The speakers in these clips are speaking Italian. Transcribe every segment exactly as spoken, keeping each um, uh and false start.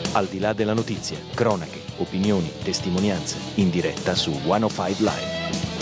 Al di là della notizia, cronache, opinioni, testimonianze, in diretta su centocinque Live.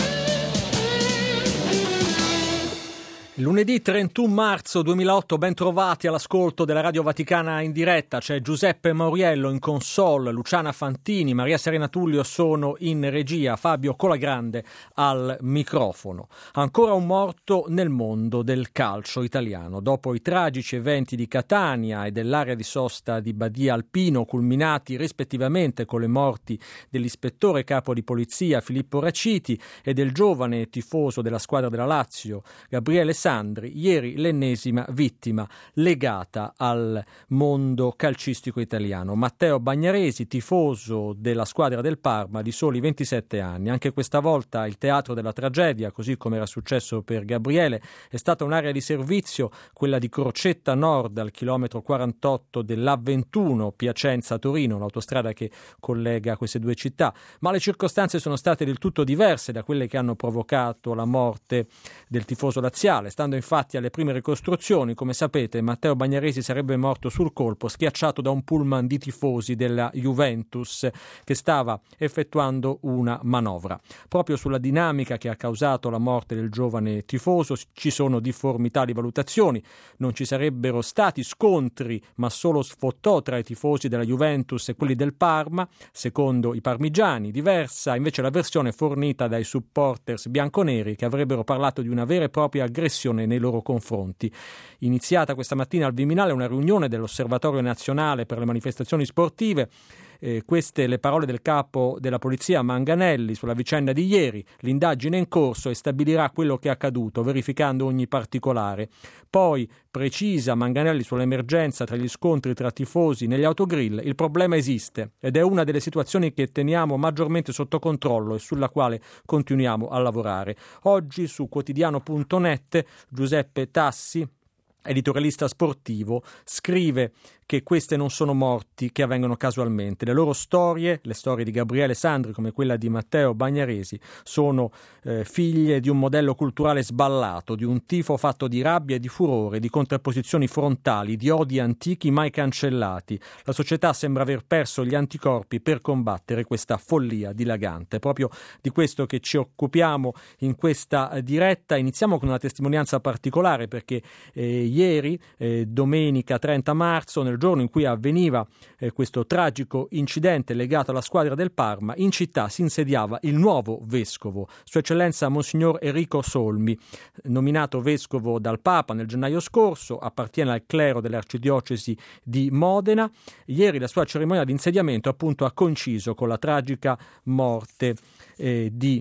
Lunedì trentuno marzo duemilaotto, ben trovati all'ascolto della Radio Vaticana in diretta. C'è Giuseppe Mauriello in console, Luciana Fantini, Maria Serena Tullio sono in regia, Fabio Colagrande al microfono. Ancora un morto nel mondo del calcio italiano. Dopo i tragici eventi di Catania e dell'area di sosta di Badia Alpino, culminati rispettivamente con le morti dell'ispettore capo di polizia Filippo Raciti e del giovane tifoso della squadra della Lazio Gabriele Sandri, ieri l'ennesima vittima legata al mondo calcistico italiano. Matteo Bagnaresi, tifoso della squadra del Parma di soli ventisette anni. Anche questa volta il teatro della tragedia, così come era successo per Gabriele, è stata un'area di servizio, quella di Crocetta Nord al chilometro quarantotto dell'A ventuno Piacenza-Torino, l'autostrada che collega queste due città. Ma le circostanze sono state del tutto diverse da quelle che hanno provocato la morte del tifoso laziale. Stando infatti alle prime ricostruzioni, come sapete, Matteo Bagnaresi sarebbe morto sul colpo, schiacciato da un pullman di tifosi della Juventus che stava effettuando una manovra. Proprio sulla dinamica che ha causato la morte del giovane tifoso ci sono difformità di valutazioni. Non ci sarebbero stati scontri, ma solo sfottò tra i tifosi della Juventus e quelli del Parma, secondo i parmigiani. Diversa invece la versione fornita dai supporters bianconeri, che avrebbero parlato di una vera e propria aggressione nei loro confronti. Iniziata questa mattina al Viminale una riunione dell'Osservatorio Nazionale per le Manifestazioni Sportive. Eh, queste le parole del capo della polizia Manganelli sulla vicenda di ieri. L'indagine è in corso e stabilirà quello che è accaduto, verificando ogni particolare. Poi precisa Manganelli sull'emergenza tra gli scontri tra tifosi negli autogrill. Il problema esiste ed è una delle situazioni che teniamo maggiormente sotto controllo e sulla quale continuiamo a lavorare. Oggi su quotidiano punto net Giuseppe Tassi, editorialista sportivo, scrive che queste non sono morti che avvengono casualmente. Le loro storie, le storie di Gabriele Sandri come quella di Matteo Bagnaresi, sono eh, figlie di un modello culturale sballato, di un tifo fatto di rabbia e di furore, di contrapposizioni frontali, di odi antichi mai cancellati. La società sembra aver perso gli anticorpi per combattere questa follia dilagante. Proprio di questo che ci occupiamo in questa diretta. Iniziamo con una testimonianza particolare perché eh, ieri, eh, domenica trenta marzo, nel giorno in cui avveniva eh, questo tragico incidente legato alla squadra del Parma, in città si insediava il nuovo vescovo, Sua Eccellenza Monsignor Enrico Solmi, nominato vescovo dal Papa nel gennaio scorso, appartiene al clero dell'arcidiocesi di Modena. Ieri la sua cerimonia di insediamento appunto ha coinciso con la tragica morte eh, di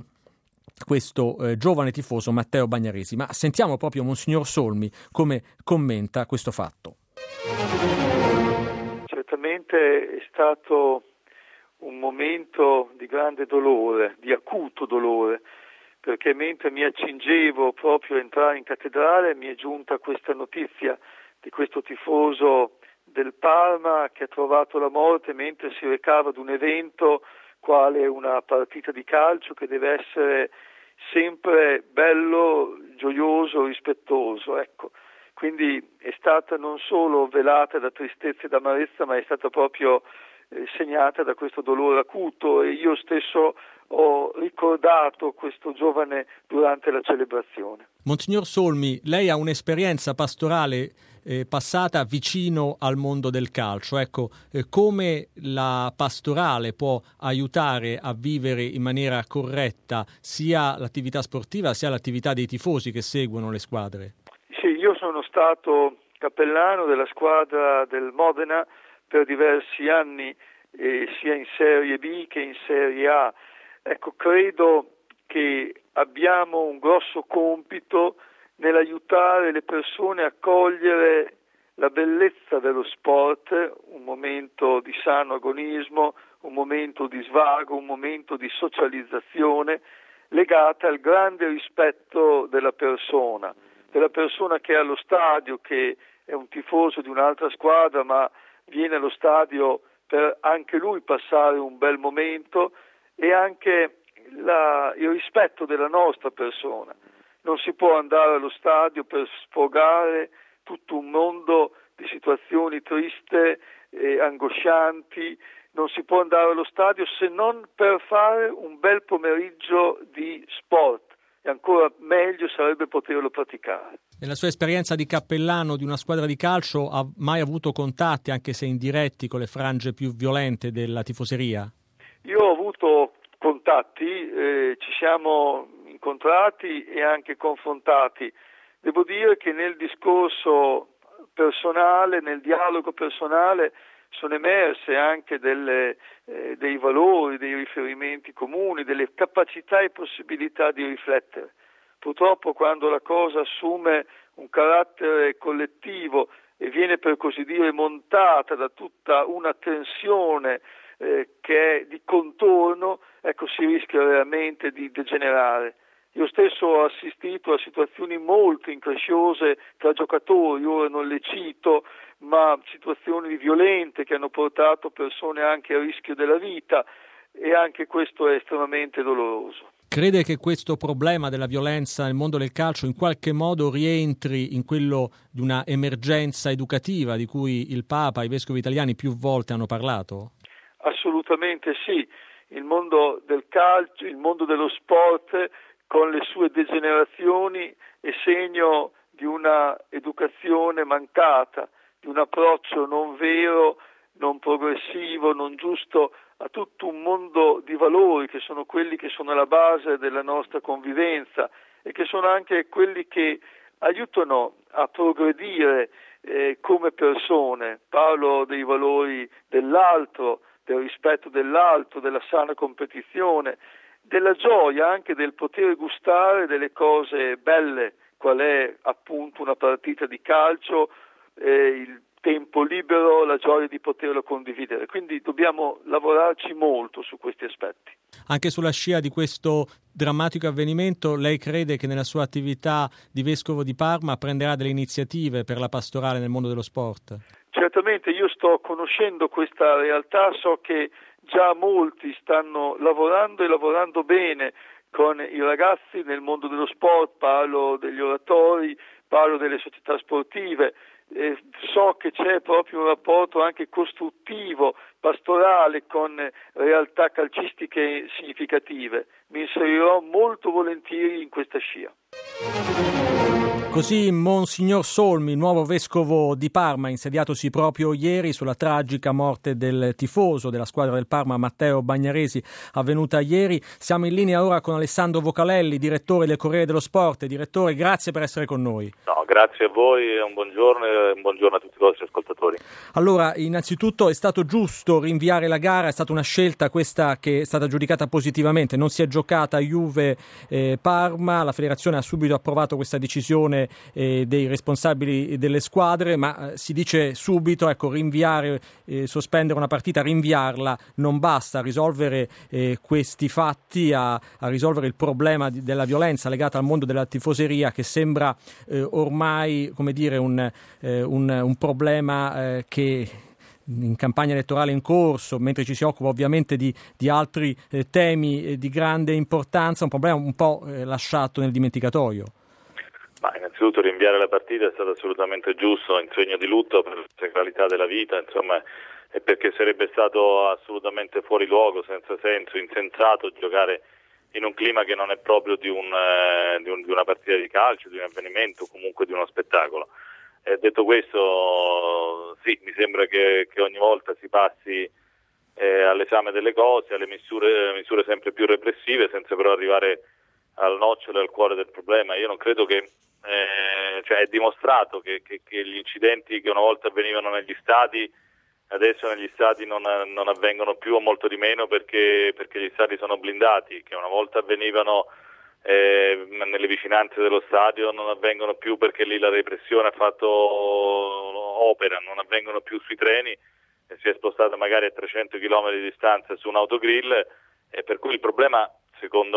questo eh, giovane tifoso Matteo Bagnaresi. Ma sentiamo proprio Monsignor Solmi come commenta questo fatto. Certamente è stato un momento di grande dolore, di acuto dolore, perché mentre mi accingevo proprio a entrare in cattedrale mi è giunta questa notizia di questo tifoso del Parma che ha trovato la morte mentre si recava ad un evento quale una partita di calcio che deve essere sempre bello, gioioso, rispettoso, ecco. Quindi è stata non solo velata da tristezza e da amarezza, ma è stata proprio eh, segnata da questo dolore acuto, e io stesso ho ricordato questo giovane durante la celebrazione. Monsignor Solmi, lei ha un'esperienza pastorale eh, passata vicino al mondo del calcio. Ecco, eh, come la pastorale può aiutare a vivere in maniera corretta sia l'attività sportiva sia l'attività dei tifosi che seguono le squadre? Sì, io sono stato cappellano della squadra del Modena per diversi anni, eh, sia in Serie B che in Serie A. Ecco, credo che abbiamo un grosso compito nell'aiutare le persone a cogliere la bellezza dello sport, un momento di sano agonismo, un momento di svago, un momento di socializzazione legata al grande rispetto della persona, della persona che è allo stadio, che è un tifoso di un'altra squadra ma viene allo stadio per anche lui passare un bel momento, e anche la, il rispetto della nostra persona. Non si può andare allo stadio per sfogare tutto un mondo di situazioni triste, eh, eh, angoscianti, non si può andare allo stadio se non per fare un bel pomeriggio di sport, e ancora meglio sarebbe poterlo praticare. Nella sua esperienza di cappellano di una squadra di calcio ha mai avuto contatti, anche se indiretti, con le frange più violente della tifoseria? Io ho avuto contatti, eh, ci siamo incontrati e anche confrontati. Devo dire che nel discorso personale, nel dialogo personale, sono emerse anche delle, eh, dei valori, dei riferimenti comuni, delle capacità e possibilità di riflettere. Purtroppo quando la cosa assume un carattere collettivo e viene per così dire montata da tutta una tensione eh, che è di contorno, ecco, si rischia veramente di degenerare. Io stesso ho assistito a situazioni molto incresciose tra giocatori, ora non le cito, ma situazioni violente che hanno portato persone anche a rischio della vita, e anche questo è estremamente doloroso. Crede che questo problema della violenza nel mondo del calcio in qualche modo rientri in quello di una emergenza educativa di cui il Papa e i vescovi italiani più volte hanno parlato? Assolutamente sì. Il mondo del calcio, il mondo dello sport, con le sue degenerazioni, è segno di una educazione mancata, di un approccio non vero, non progressivo, non giusto a tutto un mondo di valori che sono quelli che sono alla base della nostra convivenza e che sono anche quelli che aiutano a progredire eh, come persone. Parlo dei valori dell'altro, del rispetto dell'altro, della sana competizione, della gioia anche del poter gustare delle cose belle, qual è appunto una partita di calcio, eh, il tempo libero, la gioia di poterlo condividere. Quindi dobbiamo lavorarci molto su questi aspetti. Anche sulla scia di questo drammatico avvenimento, lei crede che nella sua attività di vescovo di Parma prenderà delle iniziative per la pastorale nel mondo dello sport? Certamente, io sto conoscendo questa realtà, so che già molti stanno lavorando e lavorando bene con i ragazzi nel mondo dello sport, parlo degli oratori, parlo delle società sportive. Eh, so che c'è proprio un rapporto anche costruttivo, pastorale con realtà calcistiche significative. Mi inserirò molto volentieri in questa scia. Così Monsignor Solmi, nuovo vescovo di Parma, insediatosi proprio ieri sulla tragica morte del tifoso della squadra del Parma, Matteo Bagnaresi, avvenuta ieri. Siamo in linea ora con Alessandro Vocalelli, direttore del Corriere dello Sport. Direttore, grazie per essere con noi. No, grazie a voi, un buongiorno e un buongiorno a tutti i vostri ascoltatori. Allora, innanzitutto è stato giusto rinviare la gara, è stata una scelta questa che è stata giudicata positivamente, non si è giocata Juve-Parma, eh, la federazione ha subito approvato questa decisione eh, dei responsabili delle squadre, ma eh, si dice subito, ecco, rinviare, eh, sospendere una partita, rinviarla non basta a risolvere eh, questi fatti, a, a risolvere il problema di, della violenza legata al mondo della tifoseria, che sembra eh, ormai, come dire, un, eh, un, un problema eh, che in campagna elettorale in corso, mentre ci si occupa ovviamente di, di altri eh, temi eh, di grande importanza, un problema un po' eh, lasciato nel dimenticatoio. Ma innanzitutto rinviare la partita è stato assolutamente giusto, in segno di lutto per la sacralità della vita, insomma, e perché sarebbe stato assolutamente fuori luogo, senza senso, insensato giocare in un clima che non è proprio di, un, eh, di, un, di una partita di calcio, di un avvenimento, comunque di uno spettacolo. Eh, detto questo, sì, mi sembra che, che ogni volta si passi eh, all'esame delle cose, alle misure, misure sempre più repressive, senza però arrivare al nocciolo e al cuore del problema. Io non credo che, eh, cioè è dimostrato che, che, che gli incidenti che una volta avvenivano negli stadi, adesso negli stadi non, non avvengono più o molto di meno perché, perché gli stadi sono blindati, che una volta avvenivano eh, nelle vicinanze dello stadio non avvengono più perché lì la repressione ha fatto opera, non avvengono più sui treni e si è spostato magari a trecento chilometri di distanza su un autogrill, e per cui il problema, secondo me,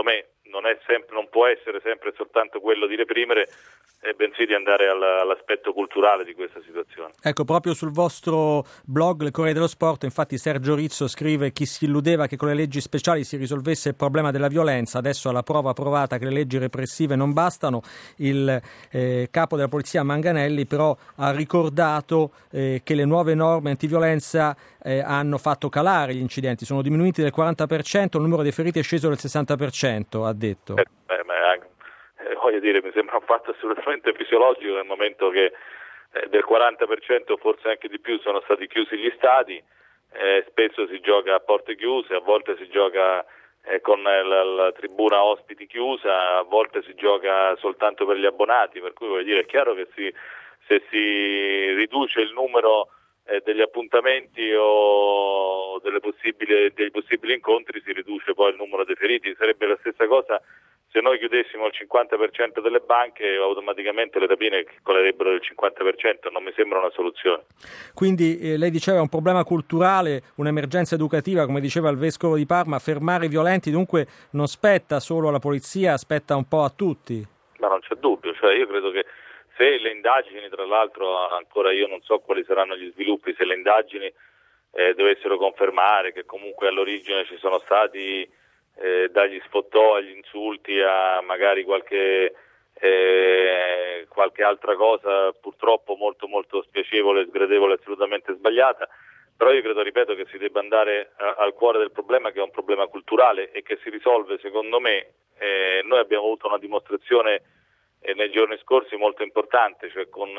non è sempre, non può essere sempre soltanto quello di reprimere, eh, bensì di andare all, all'aspetto culturale di questa situazione. Ecco, proprio sul vostro blog, il Corriere dello Sport, infatti Sergio Rizzo scrive: chi si illudeva che con le leggi speciali si risolvesse il problema della violenza, adesso alla prova provata che le leggi repressive non bastano. Il eh, capo della polizia Manganelli però ha ricordato eh, che le nuove norme antiviolenza eh, hanno fatto calare gli incidenti, sono diminuiti del quaranta per cento, il numero dei feriti è sceso del sessanta per cento, ha detto. Eh, beh, ma, eh, voglio dire, mi sembra un fatto assolutamente fisiologico nel momento che eh, del quaranta per cento, forse anche di più, sono stati chiusi gli stadi, eh, spesso si gioca a porte chiuse, a volte si gioca eh, con la, la tribuna ospiti chiusa, a volte si gioca soltanto per gli abbonati, per cui voglio dire, è chiaro che si, se si riduce il numero eh, degli appuntamenti o delle possibili, dei possibili incontri, si riduce poi il numero dei feriti. Sarebbe la stessa cosa se noi chiudessimo il cinquanta per cento delle banche, automaticamente le rapine colerebbero del cinquanta per cento, non mi sembra una soluzione. Quindi eh, lei diceva è un problema culturale, un'emergenza educativa, come diceva il Vescovo di Parma, fermare i violenti dunque non spetta solo alla polizia, spetta un po' a tutti. Ma non c'è dubbio, cioè io credo che se le indagini, tra l'altro ancora io non so quali saranno gli sviluppi, se le indagini eh, dovessero confermare che comunque all'origine ci sono stati Eh, dagli sfottò agli insulti a magari qualche eh, qualche altra cosa purtroppo molto molto spiacevole, sgradevole, assolutamente sbagliata, però io credo, ripeto, che si debba andare a, al cuore del problema, che è un problema culturale e che si risolve, secondo me, eh, noi abbiamo avuto una dimostrazione eh, nei giorni scorsi molto importante, cioè con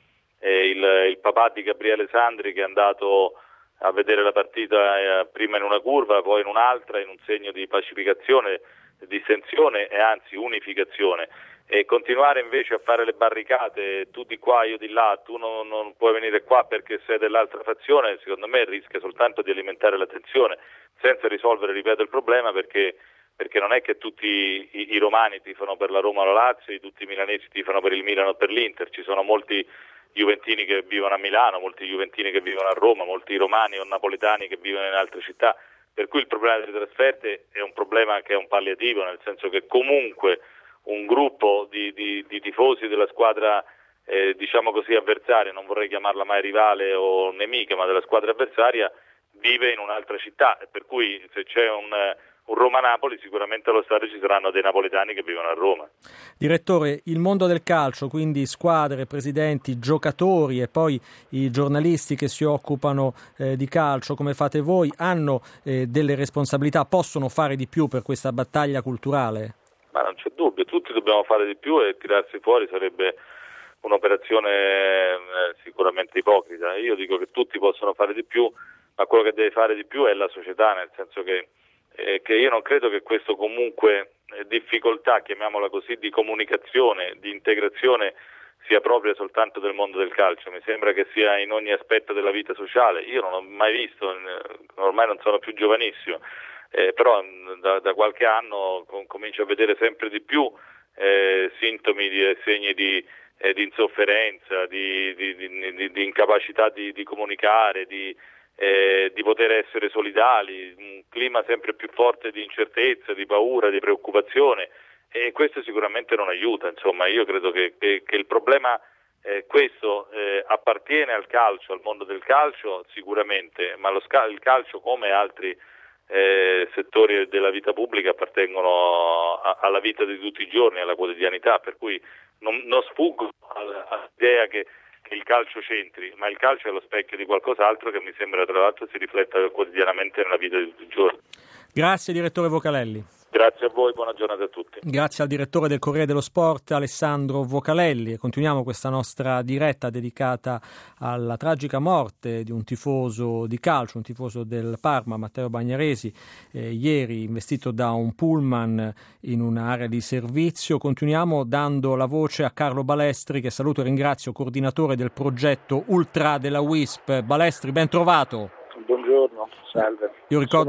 eh, il, il papà di Gabriele Sandri, che è andato a vedere la partita eh, prima in una curva, poi in un'altra, in un segno di pacificazione, distensione e anzi unificazione. E continuare invece a fare le barricate, tu di qua, io di là, tu non, non puoi venire qua perché sei dell'altra fazione, secondo me rischia soltanto di alimentare la tensione, senza risolvere, ripeto, il problema, perché, perché non è che tutti i, i romani tifano per la Roma o la Lazio, tutti i milanesi tifano per il Milano o per l'Inter, ci sono molti juventini che vivono a Milano, molti juventini che vivono a Roma, molti romani o napoletani che vivono in altre città, per cui il problema delle trasferte è un problema che è un palliativo, nel senso che comunque un gruppo di, di, di tifosi della squadra eh, diciamo così avversaria, non vorrei chiamarla mai rivale o nemica, ma della squadra avversaria, vive in un'altra città, e per cui se c'è un un Roma-Napoli sicuramente allo stadio ci saranno dei napoletani che vivono a Roma. Direttore, il mondo del calcio, quindi squadre, presidenti, giocatori e poi i giornalisti che si occupano eh, di calcio come fate voi, hanno eh, delle responsabilità, possono fare di più per questa battaglia culturale? Ma non c'è dubbio, tutti dobbiamo fare di più e tirarsi fuori sarebbe un'operazione eh, sicuramente ipocrita. Io dico che tutti possono fare di più, ma quello che deve fare di più è la società, nel senso che Eh, che io non credo che questo comunque eh, difficoltà, chiamiamola così, di comunicazione, di integrazione sia propria soltanto del mondo del calcio, mi sembra che sia in ogni aspetto della vita sociale. Io non ho mai visto, eh, ormai non sono più giovanissimo, eh, però da, da qualche anno com- comincio a vedere sempre di più eh, sintomi di eh, segni di, eh, di insofferenza, di, di, di, di, di incapacità di, di comunicare, di Eh, di poter essere solidali, un clima sempre più forte di incertezza, di paura, di preoccupazione, e questo sicuramente non aiuta. Insomma, io credo che, che, che il problema eh, questo eh, appartiene al calcio, al mondo del calcio sicuramente, ma lo scal- il calcio, come altri eh, settori della vita pubblica, appartengono a- alla vita di tutti i giorni, alla quotidianità, per cui non, non sfuggo all'idea che il calcio c'entri, ma il calcio è lo specchio di qualcos'altro che mi sembra tra l'altro si rifletta quotidianamente nella vita di tutti i giorni. Grazie direttore Vocalelli. Grazie a voi, buona giornata a tutti. Grazie al direttore del Corriere dello Sport Alessandro Vocalelli, e continuiamo questa nostra diretta dedicata alla tragica morte di un tifoso di calcio, un tifoso del Parma, Matteo Bagnaresi, eh, ieri investito da un pullman in un'area di servizio. Continuiamo dando la voce a Carlo Balestri, che saluto e ringrazio, coordinatore del progetto Ultra della W I S P. Balestri, ben trovato. Buongiorno, salve. Io ricordo Sono...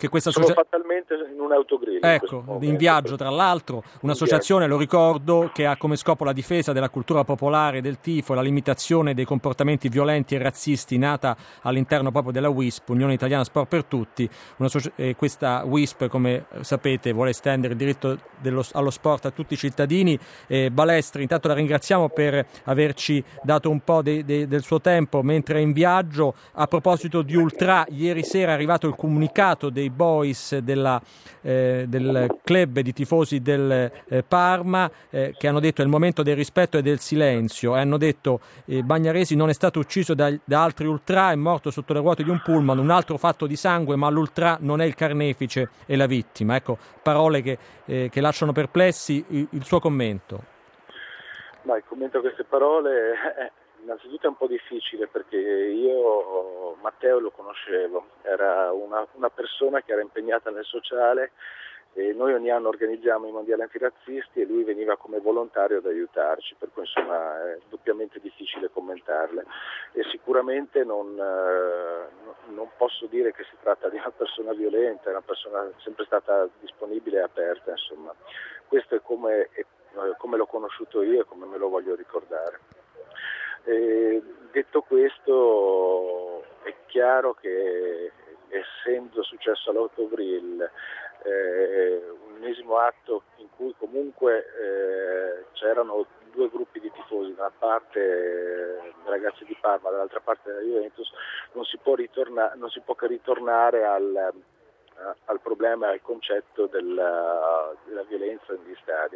che questa Sono società... fatalmente in un autogrill. Ecco, in, in viaggio tra l'altro, un'associazione, lo ricordo, che ha come scopo la difesa della cultura popolare del tifo e la limitazione dei comportamenti violenti e razzisti, nata all'interno proprio della W I S P, Unione Italiana Sport per Tutti. Una socia- eh, questa W I S P, come sapete, vuole estendere il diritto dello, allo sport a tutti i cittadini. Eh, Balestri, intanto la ringraziamo per averci dato un po' de- de- del suo tempo mentre è in viaggio. A proposito di Ultra, ieri sera è arrivato il comunicato dei boys della, eh, del club di tifosi del eh, Parma eh, che hanno detto è il momento del rispetto e del silenzio, e hanno detto eh, Bagnaresi non è stato ucciso da, da altri Ultra, è morto sotto le ruote di un pullman, un altro fatto di sangue, ma l'Ultra non è il carnefice e la vittima. Ecco, parole che, eh, che lasciano perplessi. Il, il suo commento. Ma il commento a queste parole è innanzitutto è un po' difficile, perché io Matteo lo conoscevo, era una, una persona che era impegnata nel sociale, e noi ogni anno organizziamo i mondiali antirazzisti e lui veniva come volontario ad aiutarci, per cui insomma è doppiamente difficile commentarle, e sicuramente non, eh, non posso dire che si tratta di una persona violenta, è una persona sempre stata disponibile e aperta, insomma. Questo è come, è, come l'ho conosciuto io e come me lo voglio ricordare. E detto questo, è chiaro che essendo successo all'autogrill eh, un ennesimo atto in cui comunque eh, c'erano due gruppi di tifosi, da una parte eh, ragazzi di Parma, dall'altra parte della Juventus, non si può ritornare, non si può che ritornare al, al problema, al concetto della, della violenza negli stadi.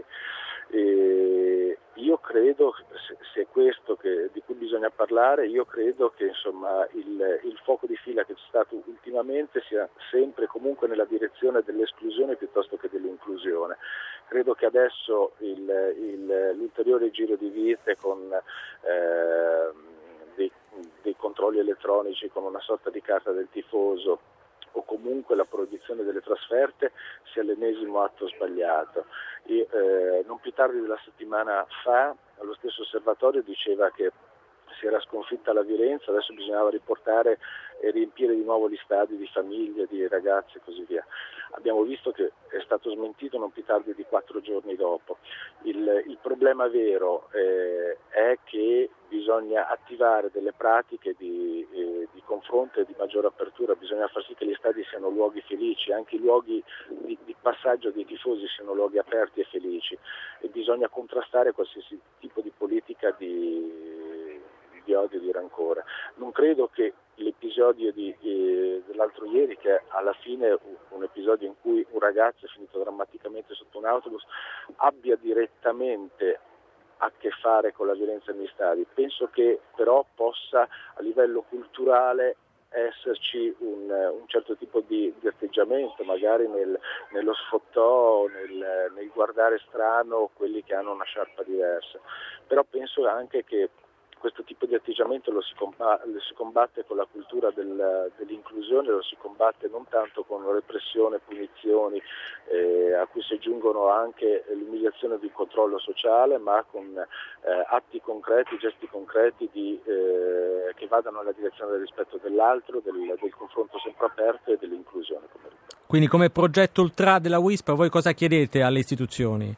E io credo, se è questo che, di cui bisogna parlare, io credo che insomma il, il fuoco di fila che c'è stato ultimamente sia sempre comunque nella direzione dell'esclusione piuttosto che dell'inclusione. Credo che adesso il, il, l'ulteriore giro di vite con eh, dei, dei controlli elettronici, con una sorta di carta del tifoso, o comunque la proibizione delle trasferte, sia l'ennesimo atto sbagliato. E, eh, non più tardi della settimana fa lo stesso osservatorio diceva che si era sconfitta la violenza, adesso bisognava riportare e riempire di nuovo gli stadi di famiglie, di ragazzi e così via. Abbiamo visto che è stato smentito non più tardi di quattro giorni dopo. Il, il problema vero eh, è che bisogna attivare delle pratiche di, eh, di confronto e di maggiore apertura, bisogna far sì che gli stadi siano luoghi felici, anche i luoghi di, di passaggio dei tifosi siano luoghi aperti e felici, e bisogna contrastare qualsiasi tipo di politica di, di odio e di rancore. Non credo che l'episodio di, eh, dell'altro ieri, che alla fine è un episodio in cui un ragazzo è finito drammaticamente sotto un autobus, abbia direttamente a che fare con la violenza negli stadi. Penso che però possa a livello culturale esserci un, un certo tipo di, di atteggiamento, magari nel, nello sfottò, nel, nel guardare strano quelli che hanno una sciarpa diversa. Però penso anche che questo tipo di atteggiamento lo si, combatte, lo si combatte con la cultura del, dell'inclusione, lo si combatte non tanto con repressione, punizioni, eh, a cui si aggiungono anche l'umiliazione di controllo sociale, ma con eh, atti concreti, gesti concreti di, eh, che vadano nella direzione del rispetto dell'altro, del, del confronto sempre aperto e dell'inclusione. Quindi come progetto Ultra della W I S P voi cosa chiedete alle istituzioni?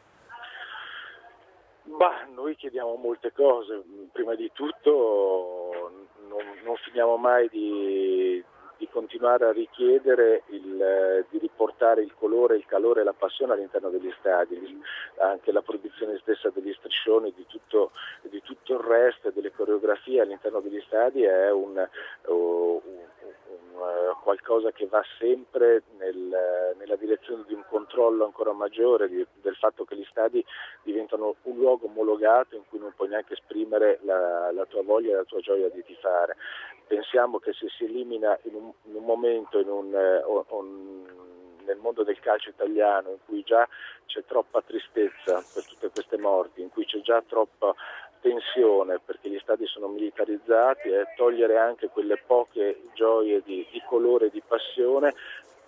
Bah, noi chiediamo molte cose. Prima di tutto non, non finiamo mai di, di continuare a richiedere il, di riportare il colore, il calore e la passione all'interno degli stadi, anche la produzione stessa degli striscioni, di tutto, di tutto il resto, delle coreografie all'interno degli stadi è un, un, un qualcosa che va sempre nel, nella direzione di un controllo ancora maggiore, di, del fatto che gli stadi diventano un luogo omologato in cui non puoi neanche esprimere la, la tua voglia e la tua gioia di tifare. Pensiamo che se si elimina in un, in un momento in un, on, on, nel mondo del calcio italiano in cui già c'è troppa tristezza per tutte queste morti, in cui c'è già troppa tensione perché gli stadi sono militarizzati, e togliere anche quelle poche gioie di, di colore e di passione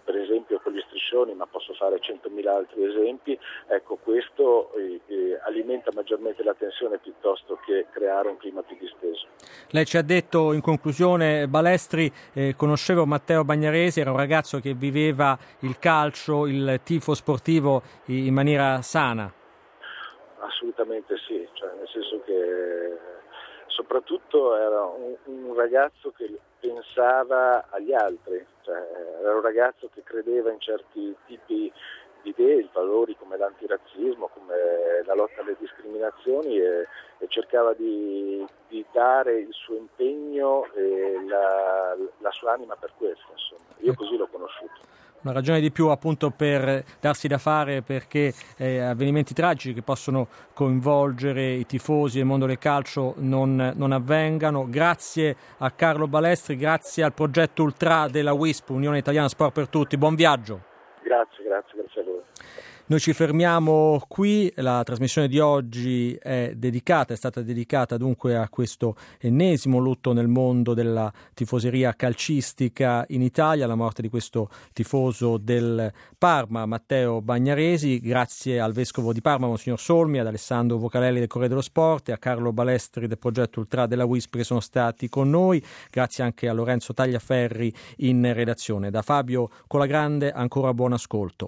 per esempio con gli striscioni, ma posso fare centomila altri esempi. Ecco, questo eh, eh, alimenta maggiormente la tensione piuttosto che creare un clima più disteso. Lei ci ha detto in conclusione, Balestri, eh, conoscevo Matteo Bagnaresi, era un ragazzo che viveva il calcio, il tifo sportivo in maniera sana. Assolutamente sì, cioè nel senso che soprattutto era un, un ragazzo che pensava agli altri, cioè era un ragazzo che credeva in certi tipi di idee, valori come l'antirazzismo, come la lotta alle discriminazioni e, e cercava di, di dare il suo impegno e la, la sua anima per questo, insomma. Io così l'ho conosciuto. Una ragione di più appunto per darsi da fare, perché eh, avvenimenti tragici che possono coinvolgere i tifosi e il mondo del calcio non, non avvengano. Grazie a Carlo Balestri, grazie al progetto Ultra della W I S P, Unione Italiana Sport per Tutti. Buon viaggio. Grazie, grazie, grazie a voi. Noi ci fermiamo qui, la trasmissione di oggi è dedicata, è stata dedicata dunque a questo ennesimo lutto nel mondo della tifoseria calcistica in Italia, la morte di questo tifoso del Parma, Matteo Bagnaresi. Grazie al Vescovo di Parma, Monsignor Solmi, ad Alessandro Vocalelli del Corriere dello Sport e a Carlo Balestri del progetto Ultra della W I S P che sono stati con noi. Grazie anche a Lorenzo Tagliaferri in redazione. Da Fabio Colagrande ancora buon ascolto.